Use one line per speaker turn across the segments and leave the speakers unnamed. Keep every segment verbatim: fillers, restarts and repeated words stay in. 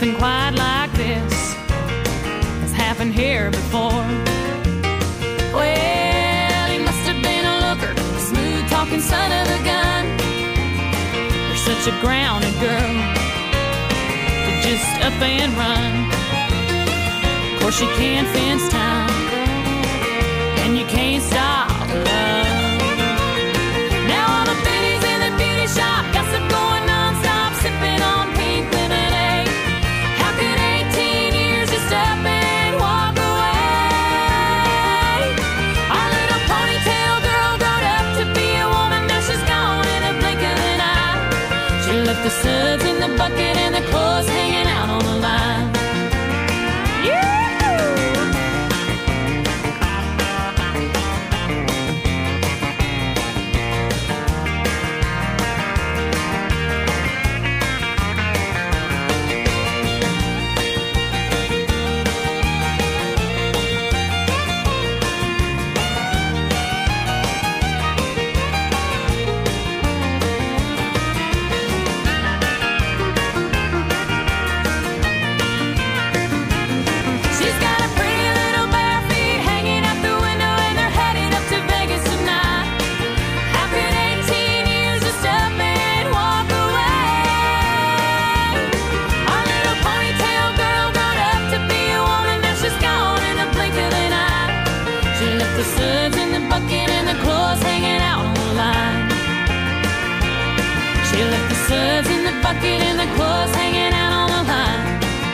Nothing quite like this has happened here before. Well, he must have been a looker, a smooth-talking son of a gun. You're such a grounded girl to just up and run. Of course you can't fence time, and you can't stop love. Now all the biddies in the beauty shop, gossip going non-stop, sipping on pink lemonade. How could eighteen years just up and walk away? Our little ponytail girl growed up to be a woman, now she's gone in a blink of an eye. She left the suds in the bucket and the clothes hanging out on the line. Suds in the bucket and the clothes hanging out on the line.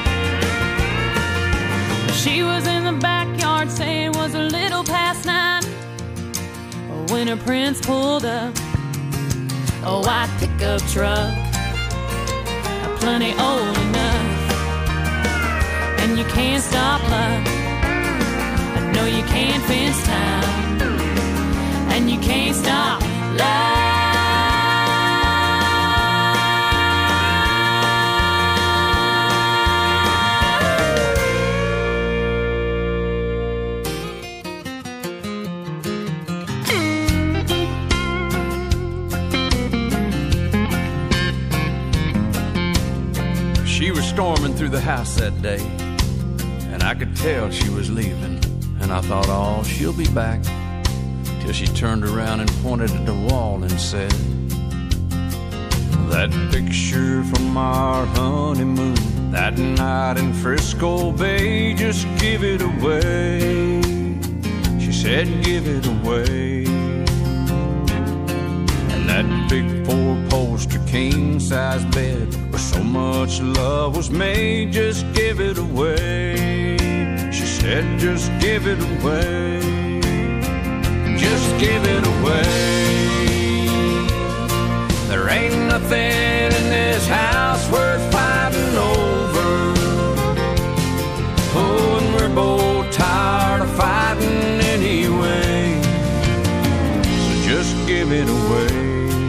She was in the backyard saying it was a little past nine when her prince pulled up a white pickup truck, plenty old enough. And you can't stop love, no you can't fence time, and you can't stop love.
She was storming through the house that day, and I could tell she was leaving. And I thought, oh, she'll be back. Till she turned around and pointed at the wall and said, that picture from our honeymoon, that night in Frisco Bay, just give it away. She said, give it away. And that big four-poster king-size bed where so much love was made, just give it away. She said, just give it away. Just give it away. There ain't nothing in this house worth fighting over. Oh, and we're both tired of fighting anyway. So just give it away.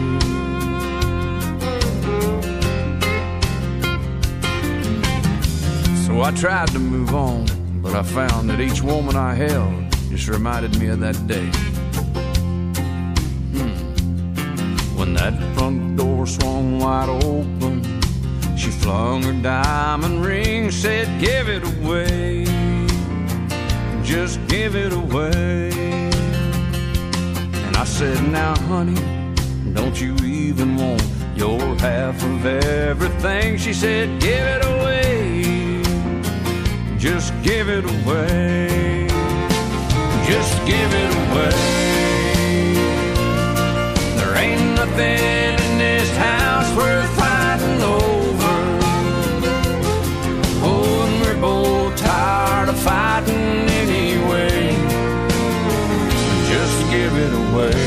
So I tried to move on, but I found that each woman I held just reminded me of that day. Hmm. When that front door swung wide open, she flung her diamond ring, said, give it away. Just give it away. And I said, now honey, don't you even want your half of everything? She said, give it away. Just give it away. Just give it away. There ain't nothing in this house worth fighting over. Oh, and we're both tired of fighting anyway. Just give it away.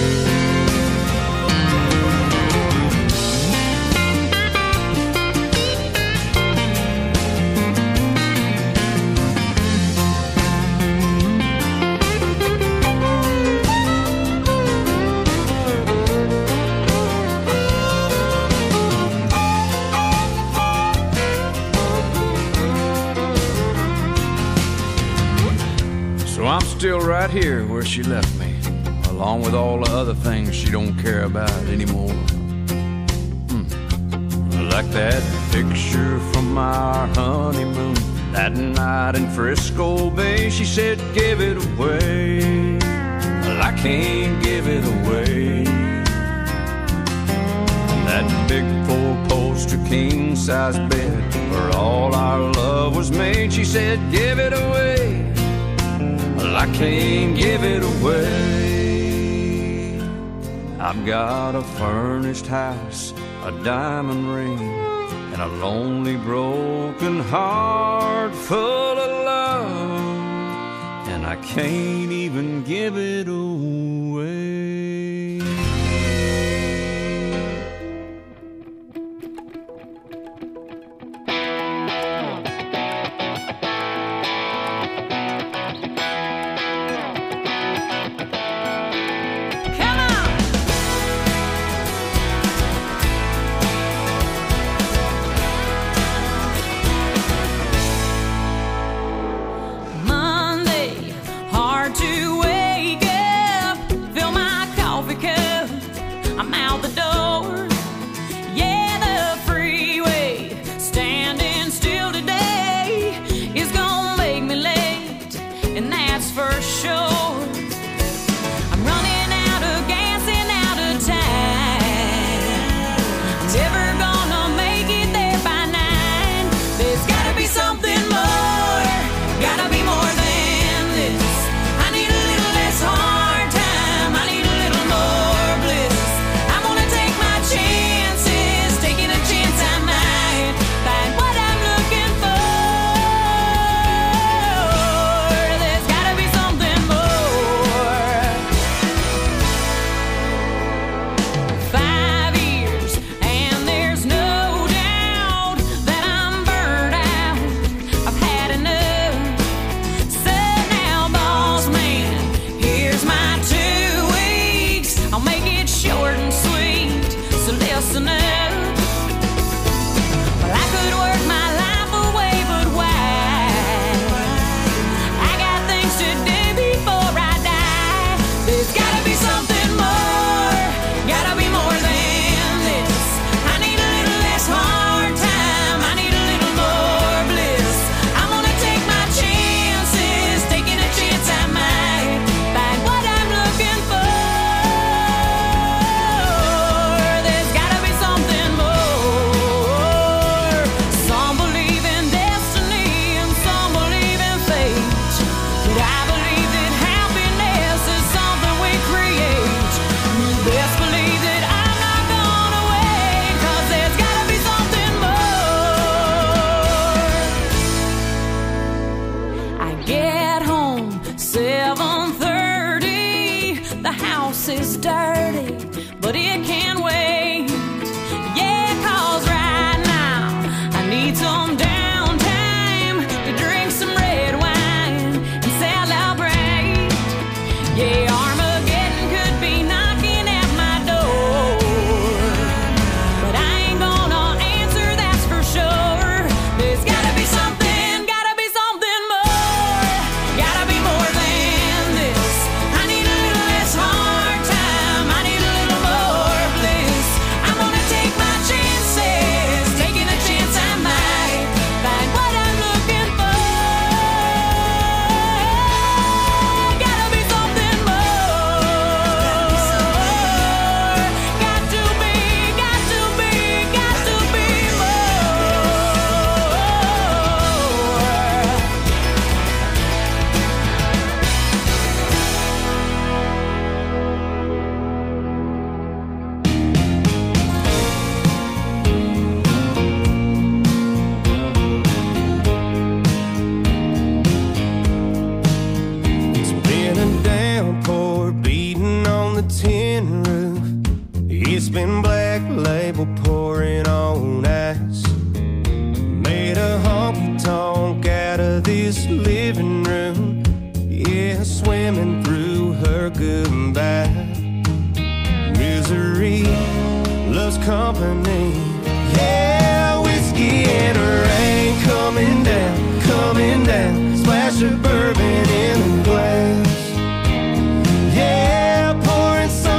I'm still right here where she left me, along with all the other things she don't care about anymore. Hmm. Like that picture from our honeymoon that night in Frisco Bay. She said, give it away. Well, I can't give it away. That big four-poster king-size bed where all our love was made. She said, give it away. Well, I can't give it away. I've got a furnished house, a diamond ring, and a lonely broken heart full of love, and I can't even give it away.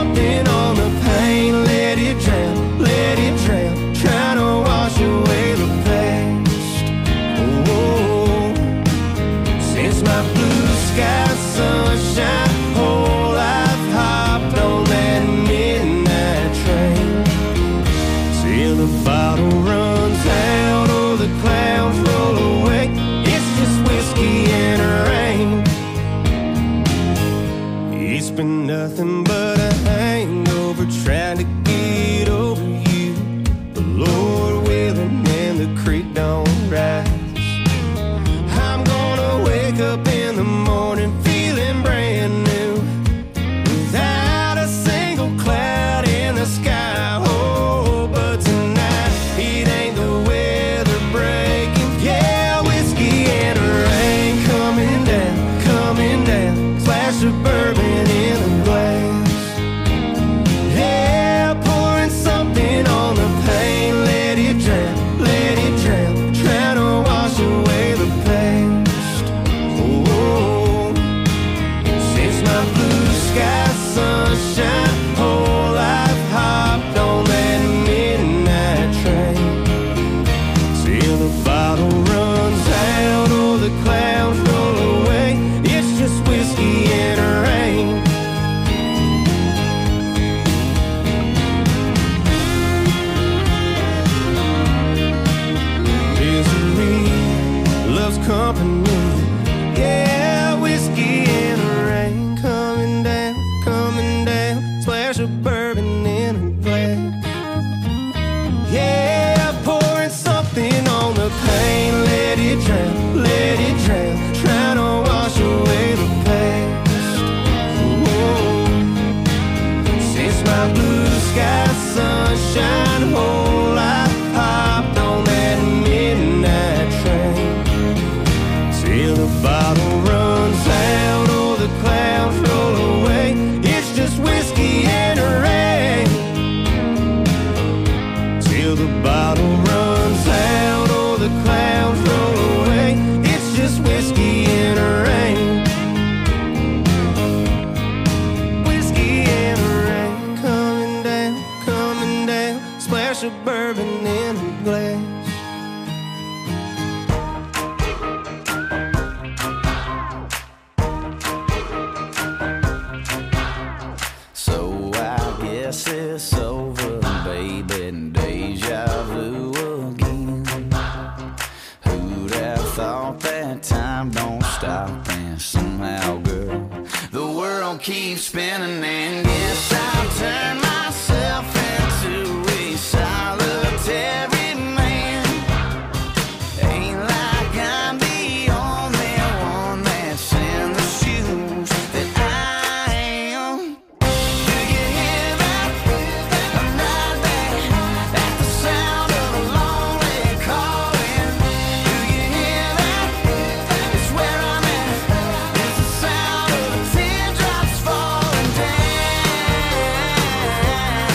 Let it drown, let it drown, trying to wash away the don't rise. I'm gonna wake up in the morning feeling brand new, without a single cloud in the sky. Oh, but tonight it ain't the weather breaking. Yeah, whiskey and rain coming down, coming down. Splash of bourbon in a glass. Yeah, pouring something on the pain. Let it drown, let it drown. Trying to wash away the past. Oh, since my blue sky sunshine, whole life hopped on that midnight train. Till the bottle runs out or the clouds roll away. It's just whiskey and rain. Misery loves company. Yeah, whiskey and rain coming down, coming down. Splash of bourbon in a glass. Yeah, pouring something on the pain. Let it drown, let it drown. Trying to wash away the past. Whoa. Since my blue sky sunshine, whole life hopped on that midnight train. Till the bottle runs out or the clouds roll away. It's just whiskey and rain. Till the bottle runs out or the clouds roll away. It's just whiskey and rain. Whiskey and rain coming down, coming down. Splash of bourbon in a glass.
So I guess it's over, baby, deja vu again. Who'd have thought that time don't stop, and somehow, girl, the world keeps spinning, and yes, I'll turn myself into a solitary man. Ain't like I'm the only one that's in the shoes that I am. Do you hear that? I'm right there at the sound of a lonely calling. Do you hear that? It's where I'm at. It's the sound of the teardrops falling down.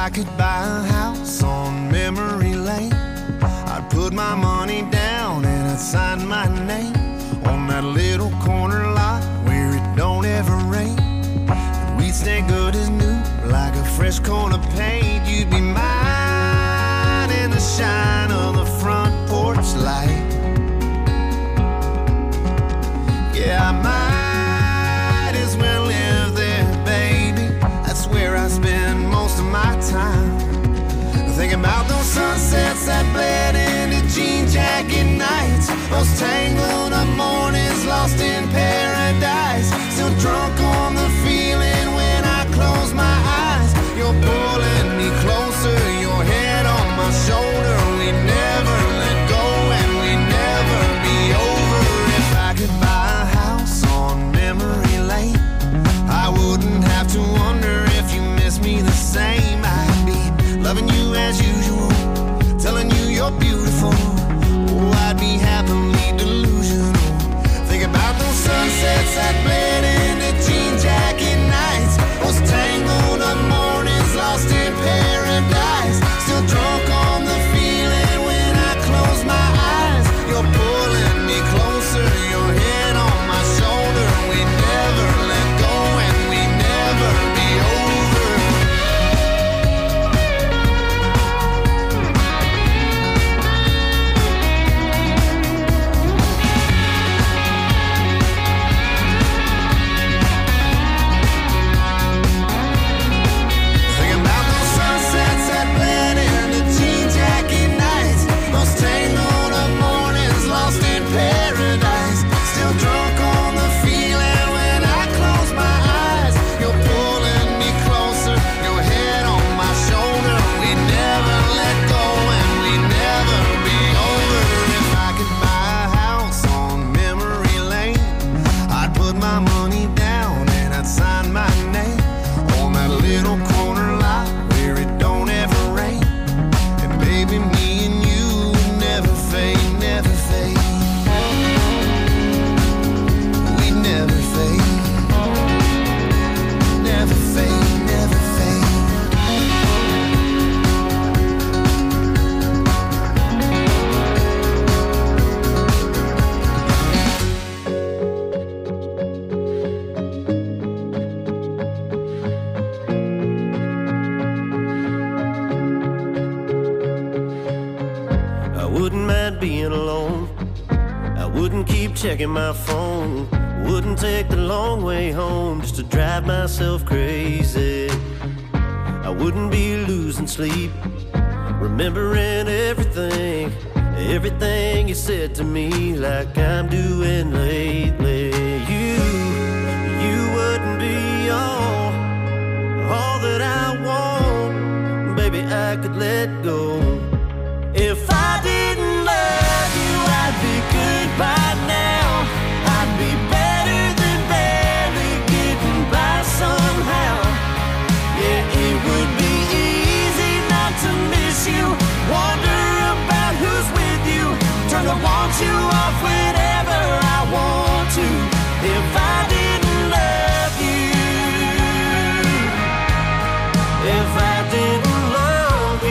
I could buy a house on memory lane, I'd put my money down and I'd sign my name on that little corner lot where it don't ever rain. And we'd stay good as new, like a fresh coat of paint. You'd be mine in the shine of the front porch light. Yeah, I might as well live there, baby. That's where I spend most of my time. Thinking about those sunsets that bled into jean jacket nights, those tangled up mornings lost in paradise. Still drunk on the feeling when I close my eyes. You're pulling me closer, your head on my shoulder. We never let go and we never be over. If I could buy a house on memory lane, I wouldn't have to wonder if you miss me the same. I'd be loving you as usual, telling you you're beautiful. Oh, I'd be happily delusional. Think about those sunsets that bled into jean jacket nights, those tangled up mornings lost in paradise. Still drunk on the feeling when I close my eyes. You're pulling me closer, your head on my shoulder. We never let go and we never be over.
Checking my phone, wouldn't take the long way home just to drive myself crazy. I wouldn't be losing sleep, remembering everything, everything you said to me, like I'm doing lately. You, you wouldn't be all, all that I want. Baby, I could let go. If I didn't love you, I'd be good by now. I'd be better than barely getting by somehow. Yeah, it would be easy not to miss you, wonder about who's with you, turn the want you off whenever I want to. If I didn't love you, if I didn't love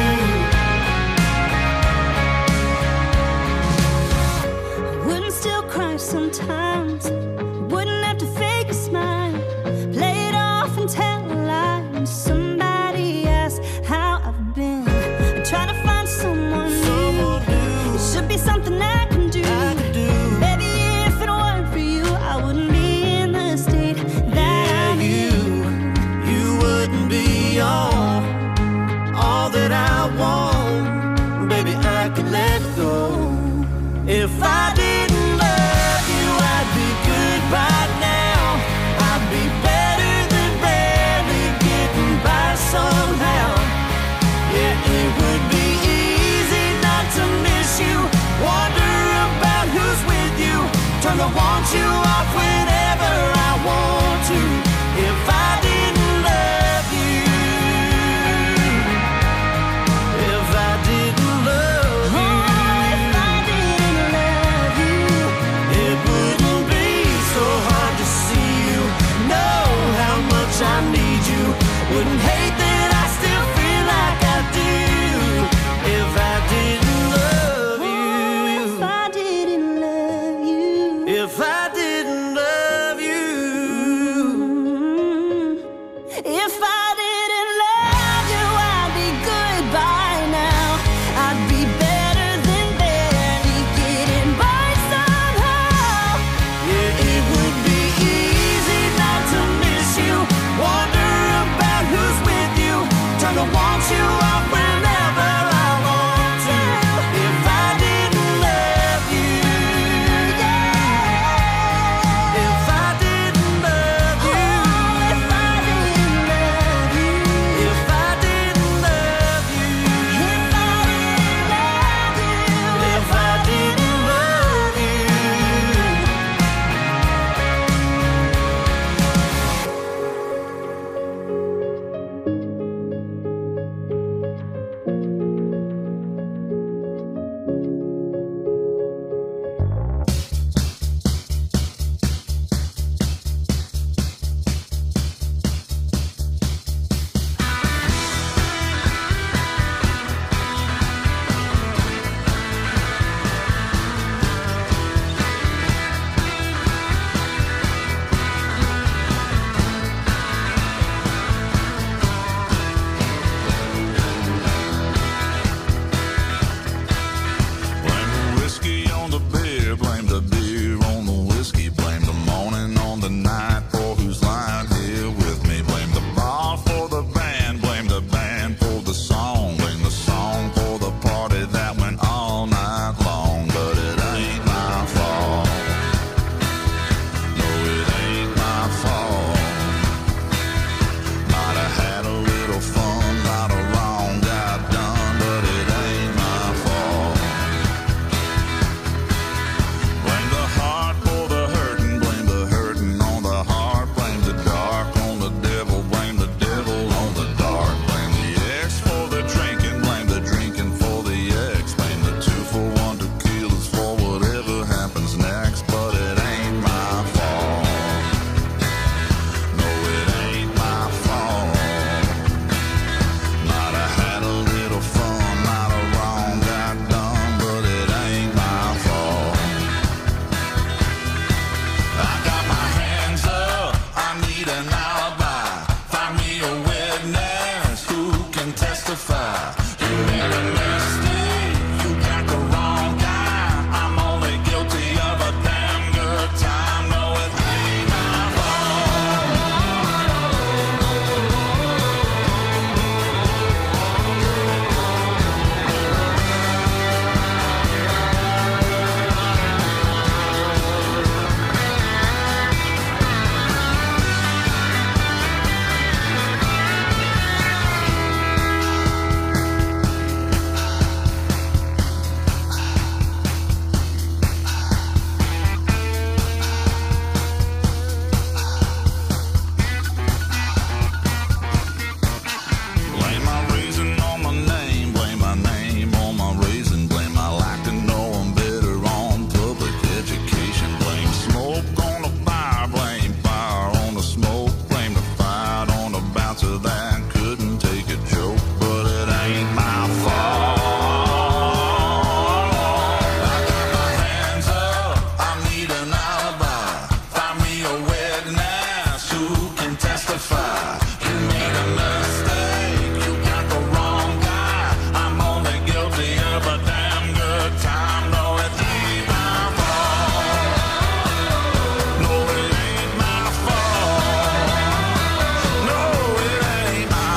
you,
wouldn't still cry sometimes, wouldn't have to fake a smile, play it off and tell a lie when somebody asks how I've been. I try to find someone new, it should be something I can do.
I could do.
Baby, if it weren't for you, I wouldn't be in the state that
Yeah,
I'm
you, you wouldn't be all, all that I want. Baby, I could let go. If I didn't love you, I'd be good by now. I'd be better than barely getting by somehow. Yeah, it would be easy not to miss you, wonder about who's with you, turn the want you off whenever I want to. If I didn't love you, if I didn't love you,
oh, if I didn't love you,
it wouldn't be so hard to see you, know how much I need you, wouldn't hate that I still feel
If I didn't love you, I'd be good by now. I'd be better than barely getting by somehow. Yeah, it would be easy not to miss you. Wonder about who's with you. Turn to want you off whenever I want to. If I didn't love you, yeah. If I didn't love you, oh, if I didn't love you, if I didn't love you, if I didn't love you, if I didn't love you.
Blame the whiskey on the beer, blame the beer on the whiskey, blame the morning on the night for who's lying here with me. Blame the bar for the band, blame the band for the song, blame the song for the party that went all night long. But it ain't my fault. No, it ain't my fault. Might have had a little fun, not a wrong got done, but it ain't my fault. Blame the heart for the hurting, blame the hurting on the heart, blame the dark on the devil, blame the devil on the dark, blame the ex for the drinking, blame the drinking for the ex, blame the two for one tequilas for whatever happens next, but it ain't my fault. No, it ain't my fault. Might have had a little fun, not a wrong got done, but it ain't my fault. I got my hands up, I need an alibi. Find me a witness who can testify. You made a mistake, you got the wrong guy. I'm only guilty of a damn good time. No, it ain't my fault. Blame my reason on my name, blame my name on my reason, blame I like to know I'm better on public education, blame smoke on the fire, blame fire on the smoke, blame the fight on the bouncer that couldn't take a joke, but it ain't my fault. I got my hands up, I need an alibi. Find me a witness who can testify. You made a mistake, you got the wrong guy. I'm only guilty of a damn good time. No, it ain't my fault. No, it ain't my fault. No, it ain't my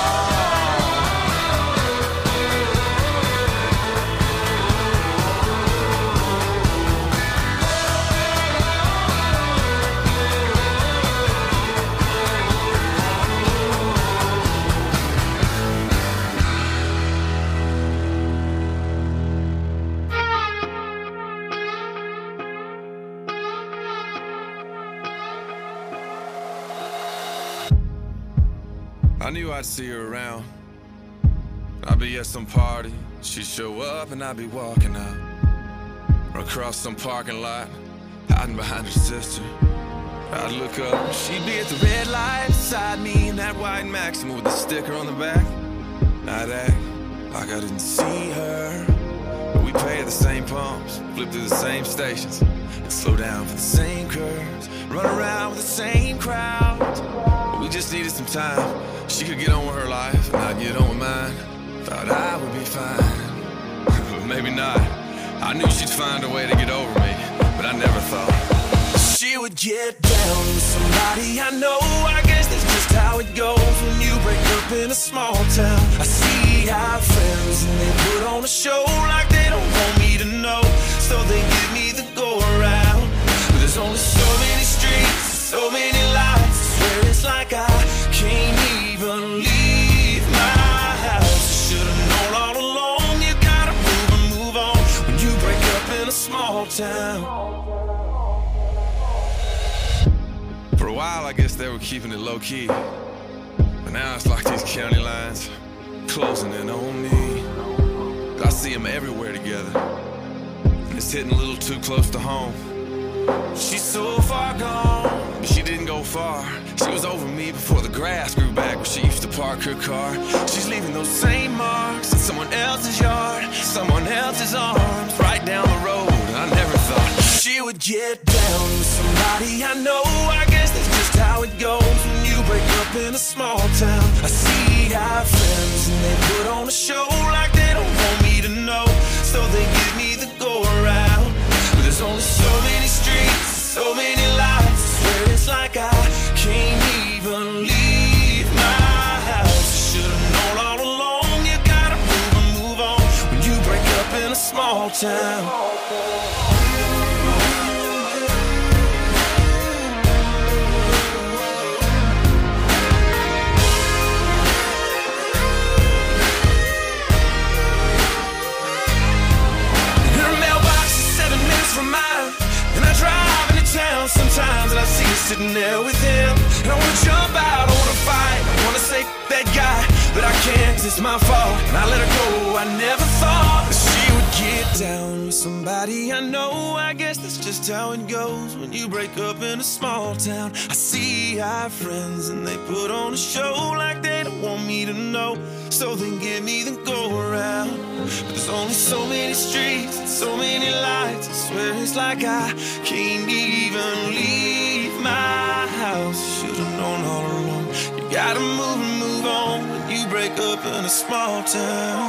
I knew I'd see her around. I'd be at some party, she'd show up and I'd be walking out. Or across some parking lot, hiding behind her sister. I'd look up, she'd be at the red light beside me in that white Maxima with the sticker on the back. I'd act like I didn't see her, but we pay at the same pumps, flip through the same stations, and slow down for the same curves, run around with the same crowd. But We just needed some time. She could get on with her life, and I'd get on with mine. Thought I would be fine, but maybe not. I knew she'd find a way to get over me, but I never thought she would get down with somebody I know. I guess that's just how it goes when you break up in a small town. I see our friends and they put on a show like they don't want me to know, so they give me the go around. But there's only so many streets, so many lights. I swear it's like I can't even leave my house. I should've known all along. You gotta move and move on when you break up in a small town. For a while, I guess they were keeping it low-key, but now it's like these county lines closing in on me. I see them everywhere together, and it's hitting a little too close to home. She's so far gone, but she didn't go far. She was over me before the grass grew back where she used to park her car. She's leaving those same marks in someone else's yard, someone else's arms, right down the road. And I never thought she would get down with somebody I know. I guess that's just how it goes when you break up in a small town. I see our friends and they put on a show like they don't want me to know, so they give me the go around. But there's only so many streets, so many lights. I swear it's like I can't even leave my house. I should've known all along. You gotta move and move on when you break up in a small town. From mine, and I drive into town sometimes, and I see her sitting there with him, and I wanna jump out, I wanna fight, I wanna say that guy, but I can't 'cause it's my fault, and I let her go. I never thought that she would get down with somebody I know. I guess that's just how it goes when you break up in a small town. I see our friends and they put on a show like they don't want me to know, so they give me the go around. But there's only so many streets and so many lights. I swear it's like I can't even leave my house. Should've known all along. You gotta move and move on when you break up in a small town.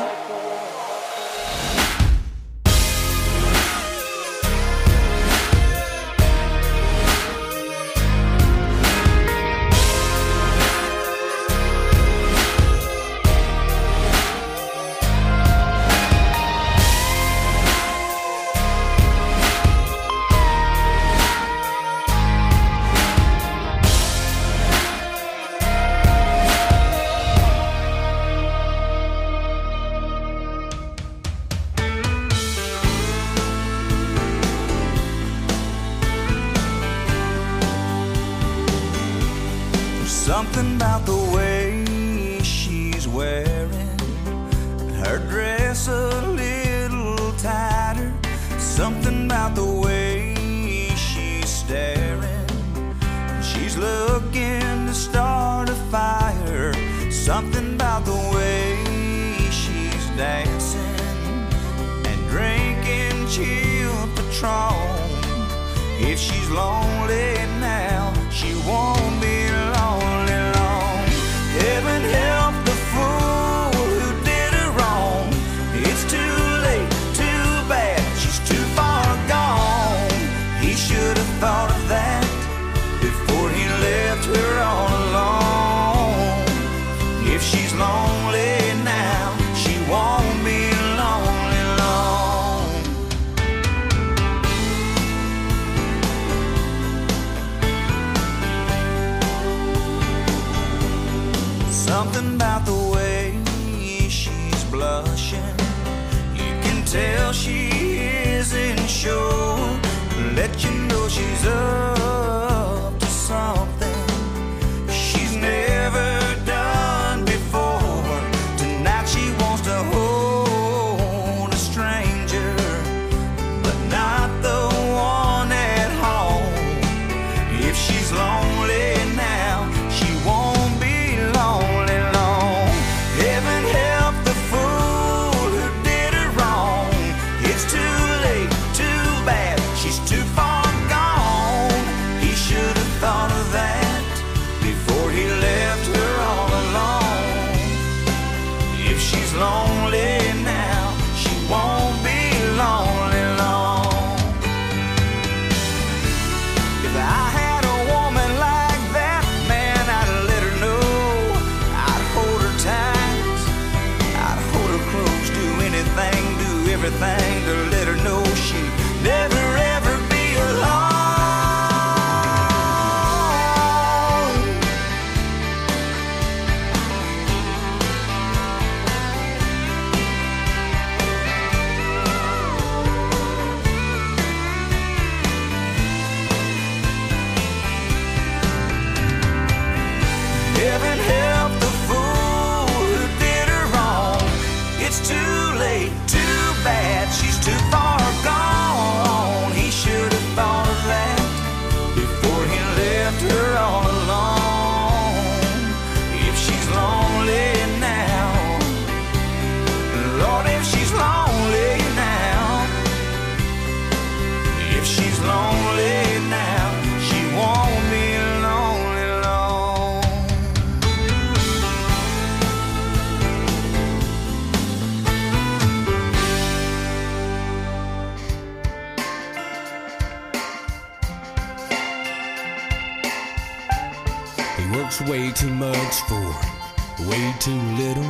Something about the way she's wearing her dress a little tighter. Something about the way she's staring. She's looking to start a fire. Something about the way she's dancing and drinking chilled Patron. If she's lonely now, she won't be lonely long. Heaven help the fool who did her wrong. It's too late, too bad, she's too far gone. He should have thought of that before he left her all alone. If she's lonely now, she won't be lonely long. Something about the way she's blushing, you can tell she isn't sure. Let you know she's up to something she's never done before. Tonight she wants to hold a stranger, but not the one at home. If she's lonely now, she won't be lonely long. Heaven help the fool who did her wrong. It's too late, too bad, she's too far gone.
drinks way too much for way too little.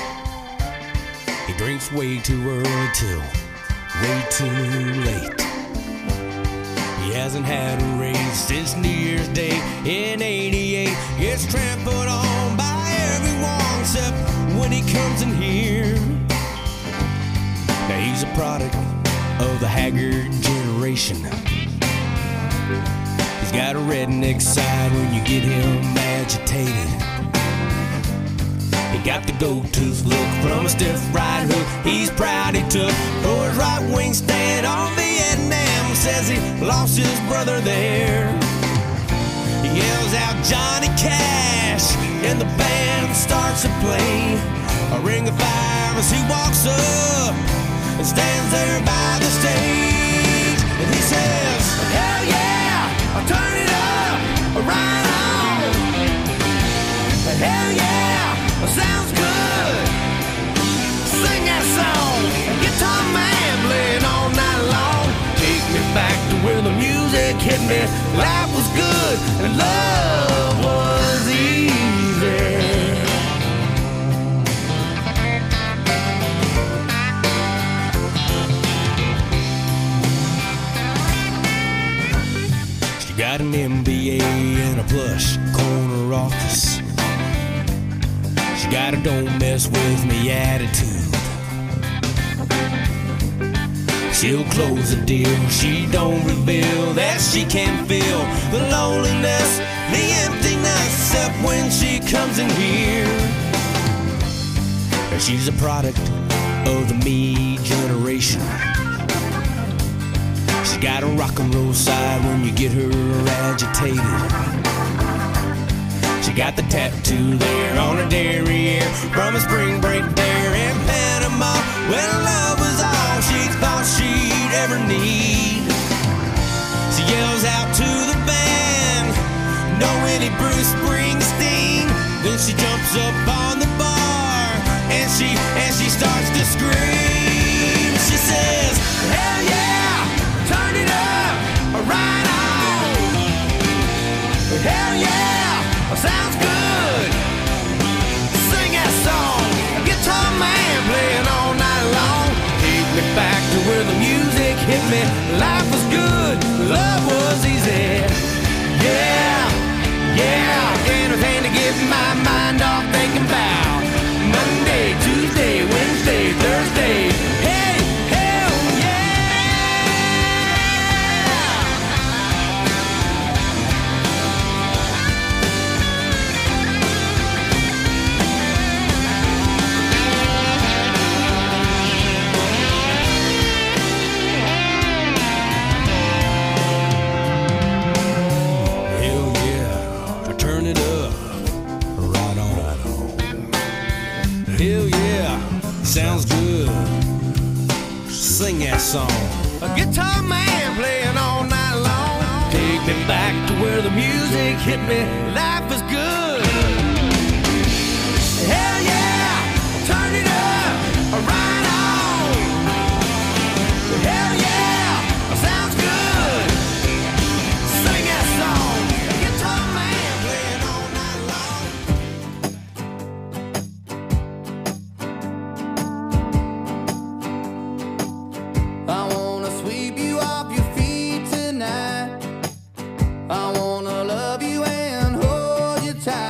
He drinks way too early till way too late. He hasn't had a raise since New Year's Day in eighty-eight. Gets trampled on by everyone except when he comes in here. Now he's a product of the haggard generation. He's got a redneck side when you get him agitated. He got the gold-tooth look from a stiff right hook he's proud he took for his right wing stand on Vietnam. Says he lost his brother there. He yells out Johnny Cash and the band starts to play a ring of fire as he walks up and stands there by the stage. And he says, hell yeah, I'll turn it up, right on. Hell yeah, sounds good. Sing that song, guitar man playing all night long. Take me back to where the music hit me. Life was good and love was easy. She got an M B A and a plush corner office. She got a don't mess with me attitude. She'll close the deal, she don't reveal that she can feel the loneliness, the emptiness, except when she comes in here. And she's a product of the me generation. She's got a rock and roll side when you get her agitated. She got the tattoo there on her derriere from a spring break there in Panama when love was all she thought she'd ever need. She yells out to the band, no any Bruce Springsteen. Then she jumps up on the bar and she and she starts to scream. She says, hell yeah, turn it up, right on. Hell yeah, sounds good. Sing that song, guitar man playing all night long. Take me back to where the music hit me. Life was good, love was easy. Yeah, yeah, anything to get my mind off thinking about Monday, Tuesday, Wednesday, Thursday. Hey, hell sounds good. Sing that song. A guitar man playing all night long. Take me back to where the music hit me. Life was good. Hell yeah, turn it up, right on. Hell yeah, sounds good. Sing that song. A guitar man playing all night long.
I wanna sweep you off your feet tonight. I wanna love you and hold you tight.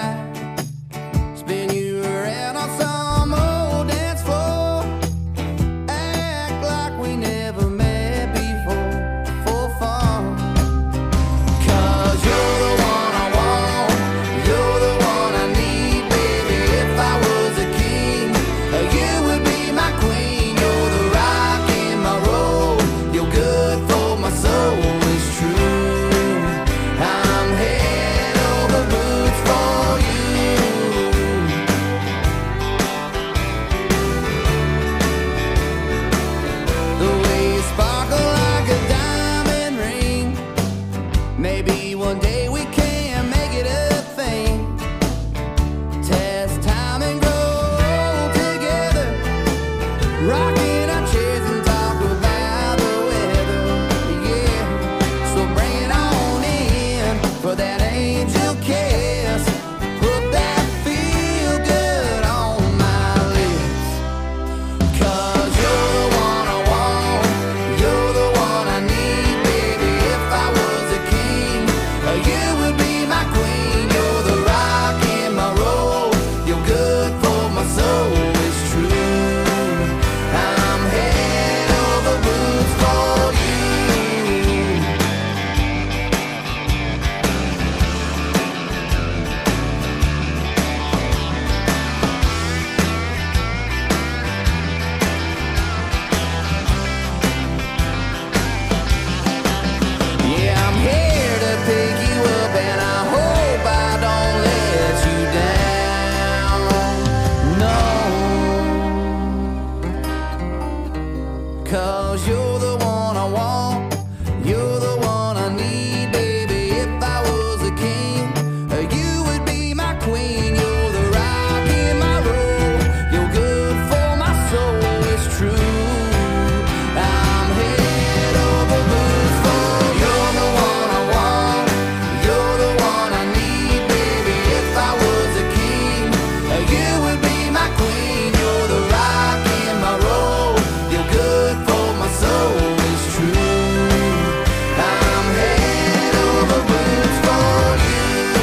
'cause you're the one I want, you're the one I need, baby. If I was a king, you would be my queen. You're the rock in my road, you're good for my soul, it's true. I'm head over boots for you're the one I want, you're the one I need, baby. If I was a king, you would be my queen. You're the rock in my road, you're good for my soul, it's true. I'm head over boots for you.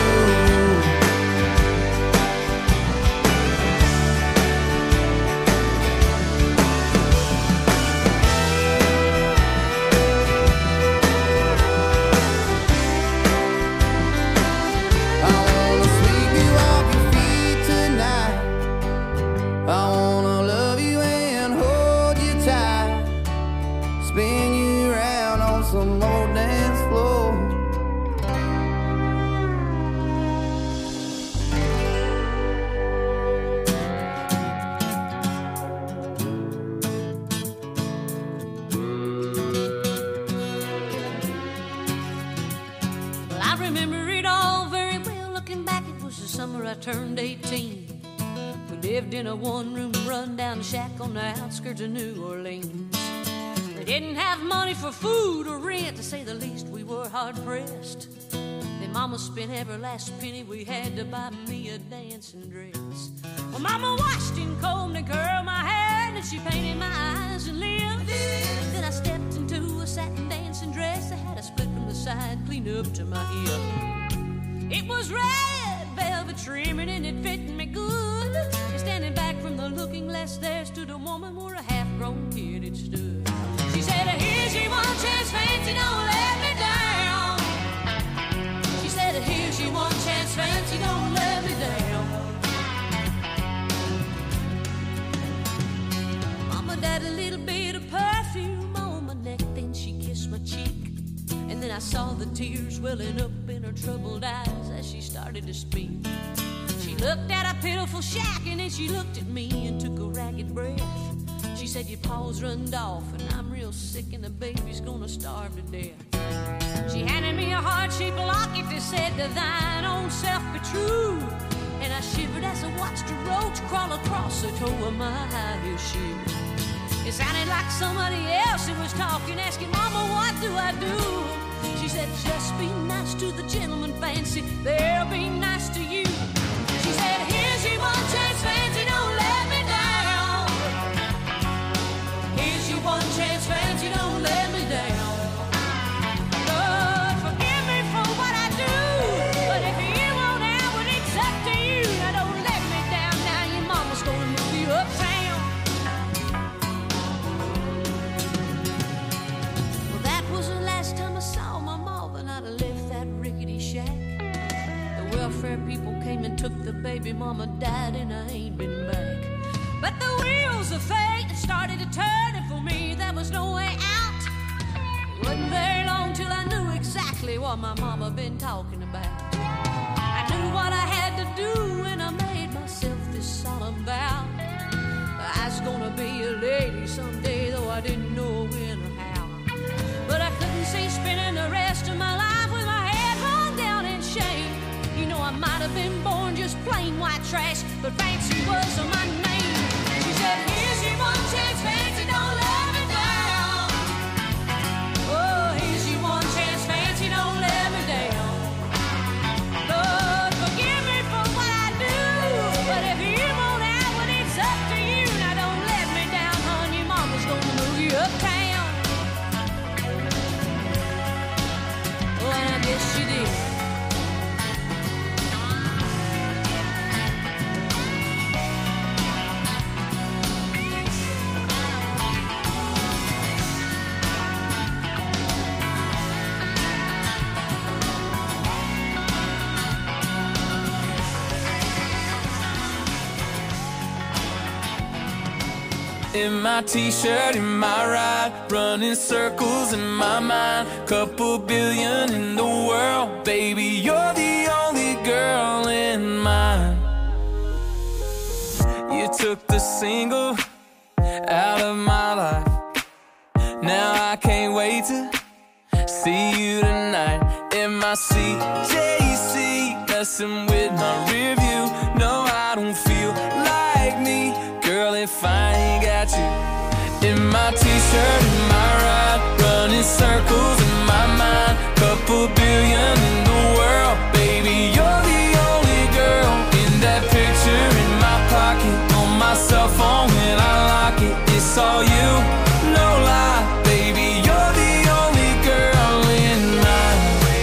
I wanna sweep you off your feet tonight. I wanna love you and hold you tight, spin you around on some old dance floor.
Well, I remember it all very well. Looking back, it was the summer I turned eighteen. We lived in a one-room run-down shack on the outskirts of New Orleans. We didn't have money for food or rent, to say the least. We were hard-pressed. Then Mama spent every last penny we had to buy me a dancing dress. Well, Mama washed and combed and curled my hair, and she painted my eyes and lips. Then I stepped into a satin dancing dress that had a split from the side, clean up to my hip. It was red velvet trimming and it fit me good. And standing back from the looking glass, there stood a woman where a half-grown kid had stood. She said, "Here's your one chance, fancy, don't let me down." She said, "Here's your one chance, fancy, don't let me down." Mama died a little bit of perfume on my neck, then she kissed my cheek. And then I saw the tears welling up in her troubled eyes as she started to speak. She looked at a pitiful shack and then she looked at me and took a ragged breath. She said, "Your paws runned off and I'm real sick and the baby's gonna starve to death." She handed me a heart-shaped locket that said, "To thine own self be true." And I shivered as I watched a roach crawl across the toe of my high-heel shoe. It sounded like somebody else who was talking, asking, "Mama, what do I do?" She said, "Just be nice to the gentleman, fancy, they'll be nice to you." She said, "Here's your one chance, fancy, don't let me down. Here's your one chance, fancy, don't let me down. Lord, forgive me for what I do, but if you want out, well, it's up to you. Now don't let me down, now your mama's gonna move you uptown." Well, that was the last time I saw my mama, and I'd have left that rickety shack. The welfare people came and took the baby, mama died, and I ain't been back. But the wheels of fate started to turn, and for me there was no way out. It wasn't very long till I knew exactly what my mama been talking about. I knew what I had to do, and I made myself this solemn vow. I was gonna be a lady someday, though I didn't know when or how. But I couldn't see spending the rest of my life with my head hung down in shame. You know, I might have been born just plain white trash, but fancy was my name. She said, "Here's your one chance, fancy, don't let me down. Oh, here's your one chance, fancy, don't let me down. Lord, forgive me for what I do, but if you want out, well, it's up to you. Now don't let me down, hon, your mama's gonna move you uptown." Well, and I guess she did.
In my t-shirt, in my ride, running circles in my mind. Couple billion in the world, baby, you're the only girl in mine. You took the single out of my life, my seat. J C, messing with my rear view. No, I don't feel like me, girl, if I ain't got you. In my t-shirt, in my ride, running circles in my mind. Couple billion in the world, baby, you're the only girl. In that picture in my pocket, on my cell phone when I lock it, it's all you, no lie, baby, you're the only girl in mine.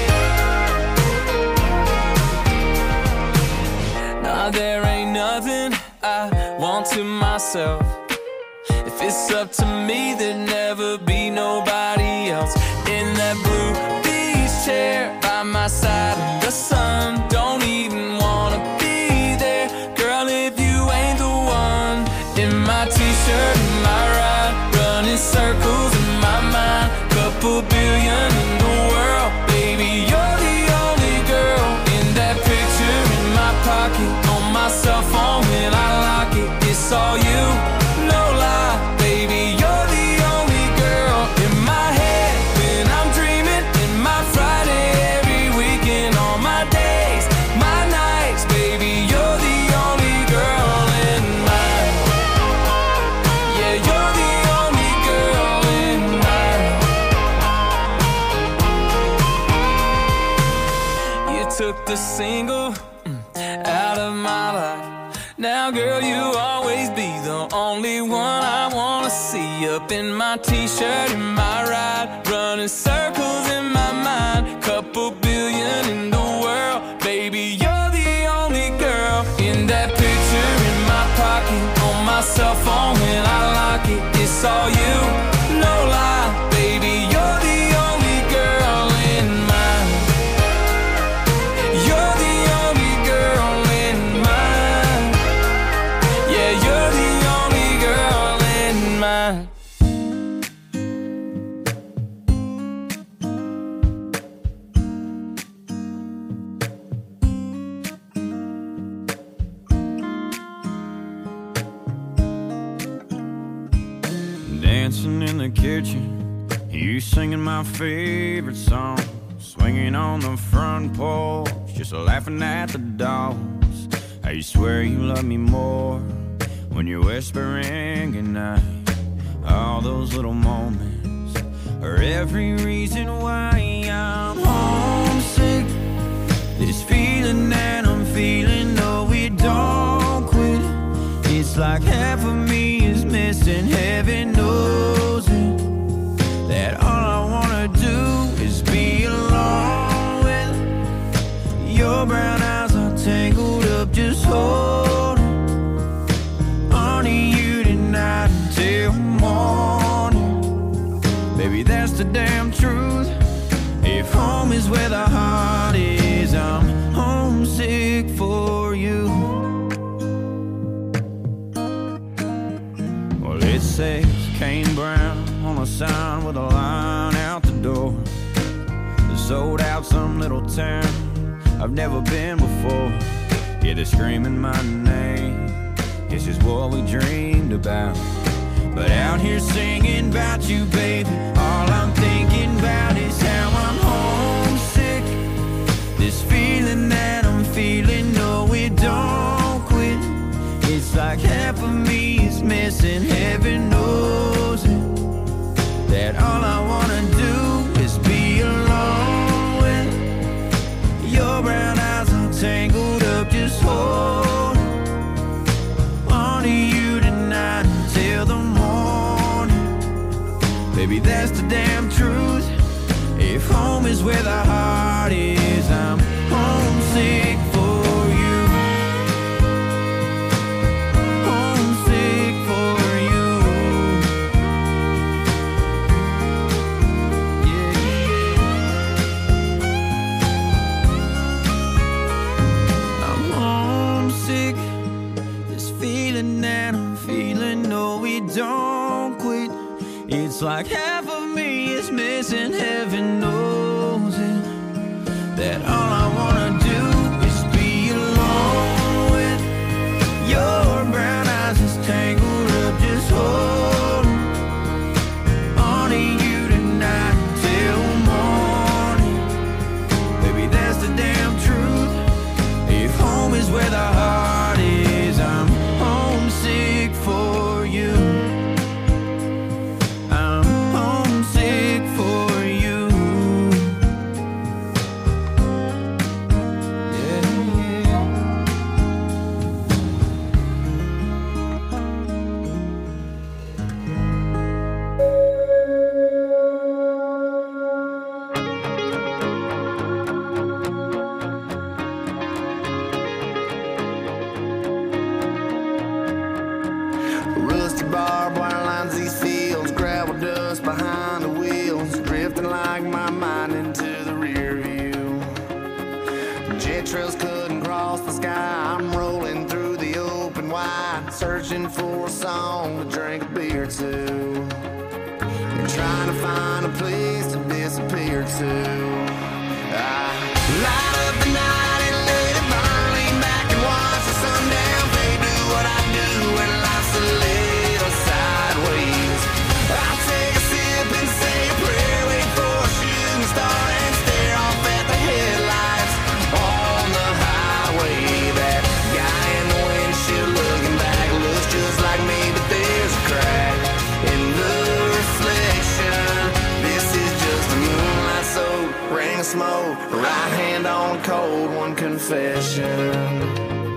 Nah, there ain't nothing I want to myself. If it's up to me, there'd never be nobody else. In that blue beach chair by my side in the sun, don't even wanna be there, girl, if you ain't the one. In my t-shirt, in my ride, running circles in my mind. Couple billion in the world, baby, you're the only girl. In that picture in my pocket, on my cell phone when I lock it, it's all you, no lie, baby, you're the only girl. In my head when I'm dreaming, in my Friday every weekend, all my days, my nights, baby, you're the only girl in mine. Yeah, you're the only girl in mine. You took the single mm, out of my life. Now, girl, you always be the only one I wanna see. Up in my t-shirt, in my ride, running circles in my mind. Couple billion in the world, baby, you're the only girl. In that picture in my pocket, on my cell phone when I lock it, it's all you, no lie, baby, you're the only girl in mine. You're the only girl in mine. Yeah, you're the only girl in mine.
Dancing in the kitchen, you singing my favorite song, swinging on the front porch, just laughing at the dogs. I swear you love me more when you're whispering goodnight. All those little moments are every reason why I'm homesick. This feeling that I'm feeling, no, we don't quit. It's like half of me is missing, heaven knows it. That all I wanna do is be alone with your brown eyes are tangled up, just holding on to you tonight until morning. Baby, that's the damn truth. If home is where the heart is, I'm homesick for you. Well, it says Kane Brown on a sign with a line out the door. Sold out some little town I've never been before. Yeah, they're screaming my name. This is what we dreamed about. But out here singing about you, baby, all I'm thinking about is how I'm homesick. This feeling that I'm feeling, no, we don't quit. It's like half of me is missing, heaven knows it. That all I wanna do is be alone with your brown eyes are tangled up, just hold on to you tonight until the morning. Baby, that's the damn truth. If home is where the heart is, I'm homesick for you. Homesick for you. Yeah, yeah. I'm homesick. This feeling that I'm feeling, no, we don't quit. It's like half of me is missing, heaven knows it. That all I wanna do is be alone with your brown eyes is tangled up, just holding on to you tonight until morning. Baby,
night, searching for a song to drink a beer to, and trying to find a place to disappear to. I light up the night and let it burn, lean back and watch the sundown fade. Do what I do when life's a little sideways. I take a sip and say a prayer, wait for a shooting star and stare off at the headlights on the highway. That guy in the windshield looking back looks just like me, but there's a crack in the reflection. This is just a moonlight soaked ring of smoke, right hand on a cold one confession.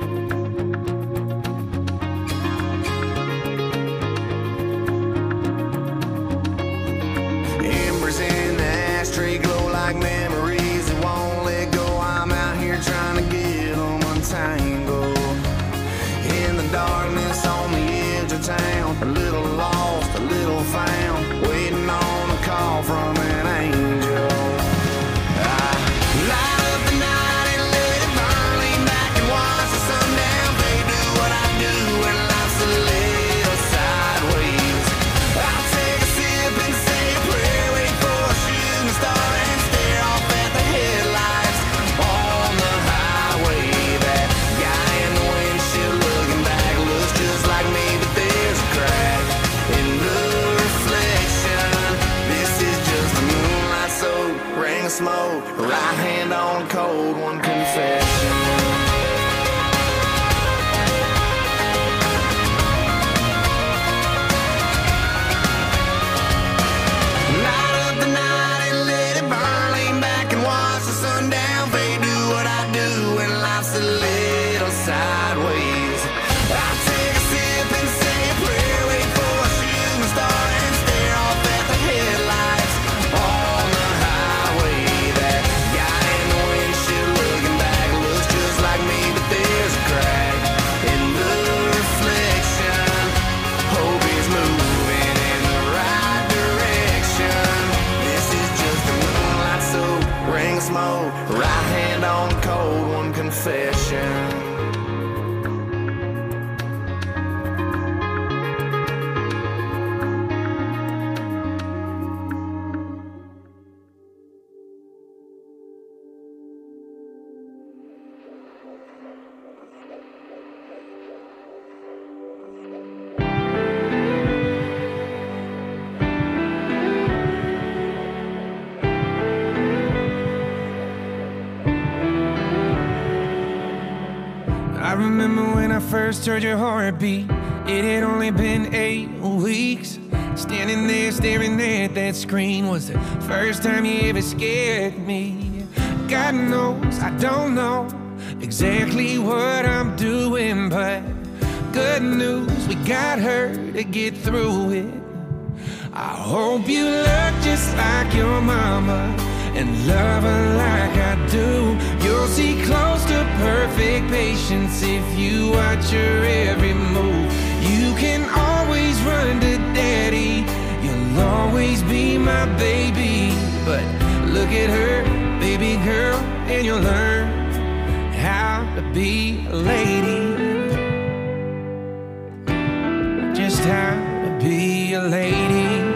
Glow like memories that won't let go. I'm out here trying to get them untangled. In the darkness on the edge of town, a little lost, a little found, waiting on a call from an angel. I light up the night and let it burn, lean back and watch the sundown fade. Do what I do when life's a little sideways. I'll take a sip and say a prayer, wait for a shooting star and stare off at the headlights on the highway. That guy in the windshield looking back looks just like me, but there's a crack in the reflection. This is just a moonlight soaked ring of smoke, right hand on a cold one confession. Light up the night and let it burn, lean back and watch the sundown fade. Do what I do when life's a little sideways. I take a sip and say a prayer, wait for a shooting star and stare off at the headlights on the highway. That guy in the windshield looking back looks just like me, but there's a crack in the reflection. Hope he's moving in the right direction. This is just a moonlight soaked ring of smoke, right hand on a cold one confession.
I remember when I first heard your heartbeat. It had only been eight weeks. Standing there staring at that screen was the first time you ever scared me. God knows I don't know exactly what I'm doing, but good news, we got her to get through it. I hope you look just like your mama and love her like I do. You'll see close to perfect patience if you watch her every move. You can always run to daddy, you'll always be my baby. But look at her, baby girl, and you'll learn how to be a lady. Just how to be a lady.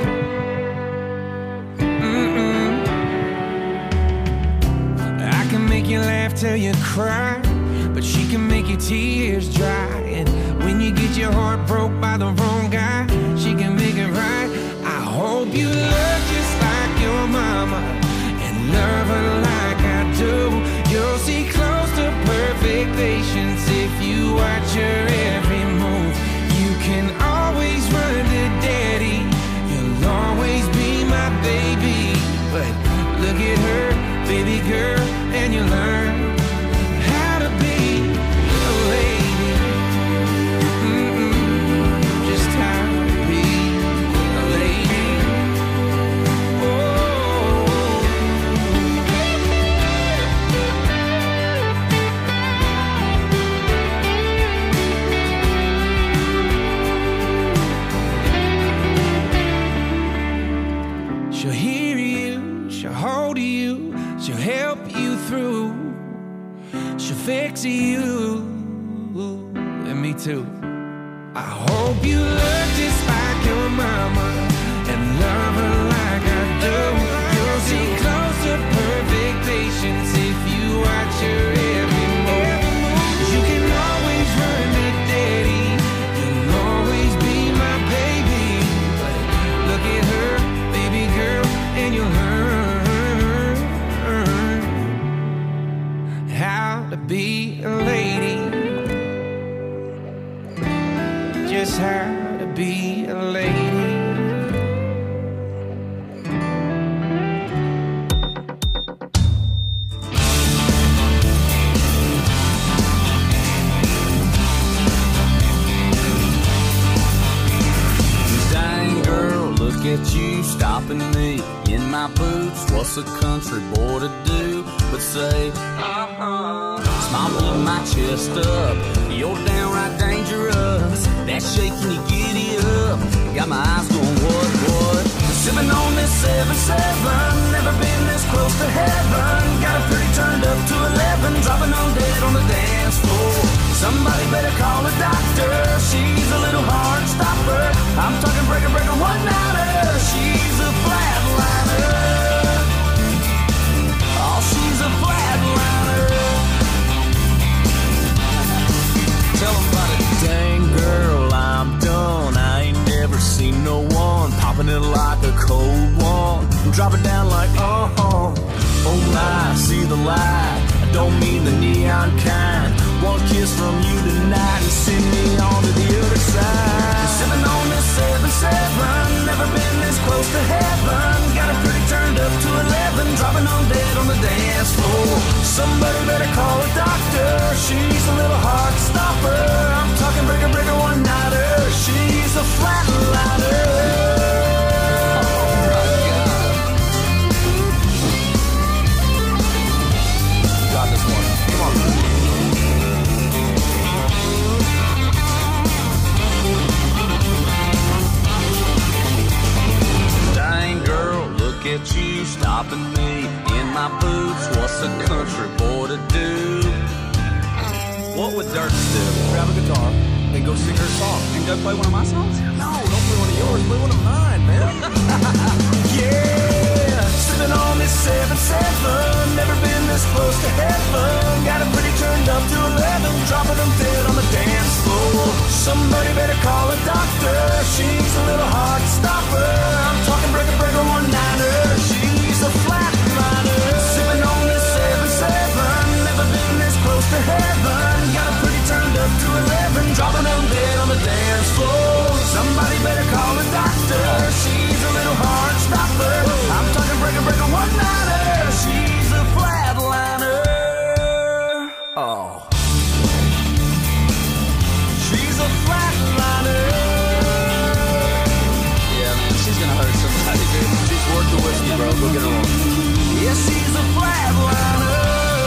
Make you laugh till you cry, but she can make your tears dry. And when you get your heart broke by the wrong guy, she can make it right. I hope you look just like your mama and love her like I do. You'll see close to perfect patience if you watch her every move. You can always run to daddy, you'll always be my baby. But look at her, baby girl, and you learn how to be a lady. Mm-mm, just how to be a lady. Oh. She'll hear you, she'll hold you, she'll help you through, she'll fix you, and me too. I hope you look just like your mama and love her like I do. You'll see close to perfect patience if you watch her every move. You can always run to daddy, you'll always be my baby. But look at her, baby girl, and you'll learn how to be a lady. Just how to be a lady.
Dang girl, look at you stopping me in my boots. What's a country boy to do but say, uh-huh? Smile, pull my chest up, you're downright dangerous. That shaking you giddy up, got my eyes going what, what? Sipping on this seven seven, never been this close to heaven. Got a pretty turned up to eleven, dropping on dead on the dance floor. Somebody better call a doctor, she's a little heart stopper. I'm talking breaker, breaker, one-nighter, she's a flatliner. Oh, she's a flatliner. Tell them about it. Dang girl, I'm done. I ain't never seen no one popping it like a cold one. Drop it down like, uh-huh. Oh my, see the light. I don't mean the neon kind. One kiss from you tonight and send me on to the other side. Sipping on this seven seven, never been this close to heaven. Got it pretty turned up to eleven, dropping on dead on the dance floor. Somebody better call a doctor, she's a little heart stopper. I'm talking breaker, breaker, one-nighter, she's a flatliner. At you stopping me in my boots. What's a country boy to do?
What would Dirk do? Grab a guitar and go sing her song and go play one of my songs? No, don't play one of yours, play one of mine, man.
Yeah, sitting on this seven seven, never been this close to heaven. Got it pretty turned up to eleven, dropping them dead on the dance floor. Somebody better call a doctor, she's a little heart stopper. I'm talking breaker, breaker, one-nighter, she's a flatliner. Sipping on this seven seven, never been this close to heaven. Got it pretty turned up to eleven, dropping them dead on the dance floor. Somebody better call a doctor, she's a little heart stopper. I'm talking breaker, breaker, one-nighter, she's a flatliner. Oh, she's a flatliner.
Yeah, man, she's gonna hurt somebody, dude. She's worth the whiskey, bro. Go get her on.
Yeah, she's a flatliner.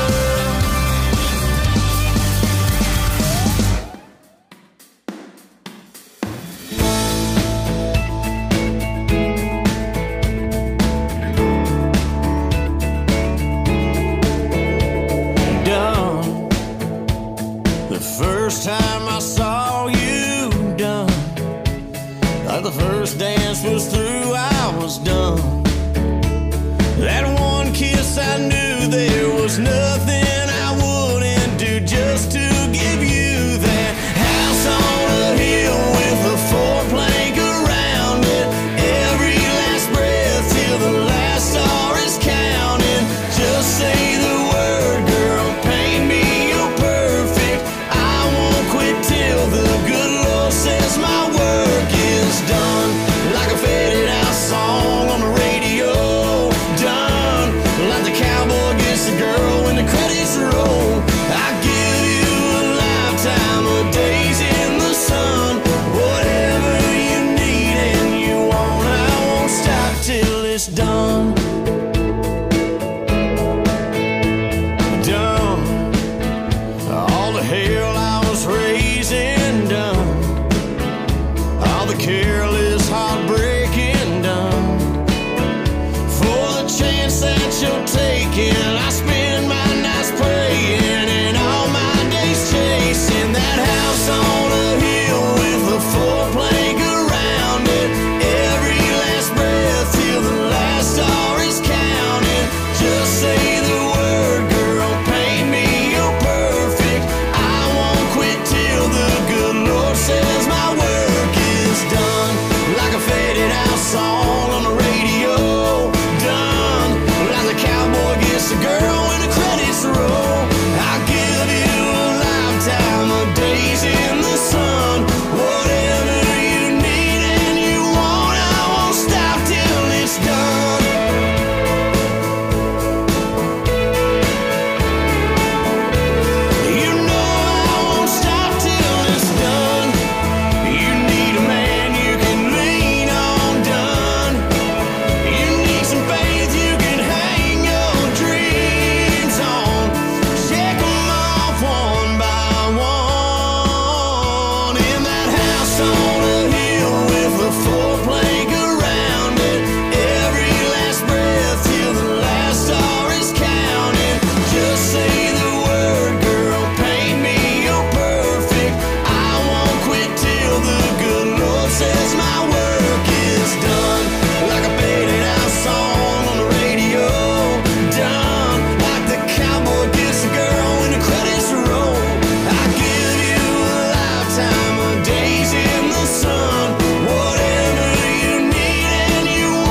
First time I saw you done, like the first dance was through.